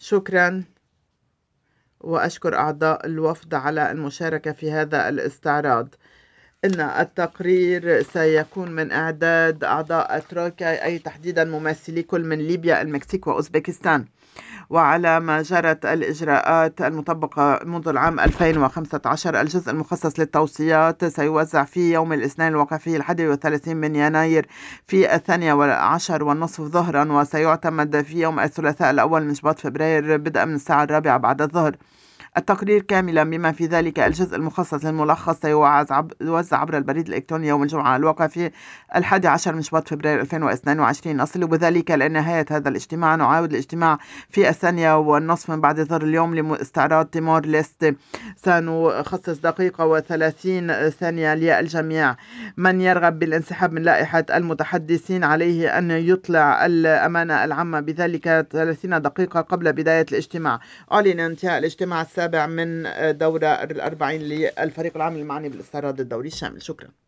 شكرا، وأشكر أعضاء الوفد على المشاركة في هذا الاستعراض. إن التقرير سيكون من إعداد أعضاء ترويكا، أي تحديدا ممثلي كل من ليبيا، المكسيك وأوزبكستان، وعلى ما جرت الإجراءات المطبقة منذ العام 2015. الجزء المخصص للتوصيات سيوزع في يوم الاثنين الواقع فيه 31 من يناير في 12:30 ظهرا، وسيعتمد في يوم الثلاثاء الأول من شباط فبراير بدءا من الساعة 4 بعد الظهر. التقرير كاملا بما في ذلك الجزء المخصص للملخص سيوزع عبر البريد الإلكتروني يوم الجمعة الواقع في 11 من شباط فبراير 2022. نصل بذلك لنهاية هذا الاجتماع. نعاود الاجتماع في 1:30 من بعد ظهر اليوم لاستعراض تيمور ليست. سنخصص 1:30 للجميع. من يرغب بالانسحاب من لائحة المتحدثين عليه أن يطلع الأمانة العامة بذلك 30 دقيقة قبل بداية الاجتماع. أعلن انتهاء الاجتماع السابع من دورة 40 للفريق العام المعني بالاستعراض الدوري الشامل. شكرا.